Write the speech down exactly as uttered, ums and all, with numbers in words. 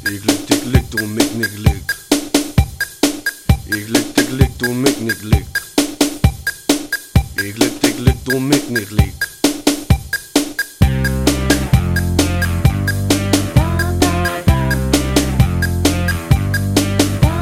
Ik lik, dik, lik, du mik, nik, lik. Ik lik, dik, lik, du mik, nik, lik. Ik lik, dik, lik, du mik, nik, lik.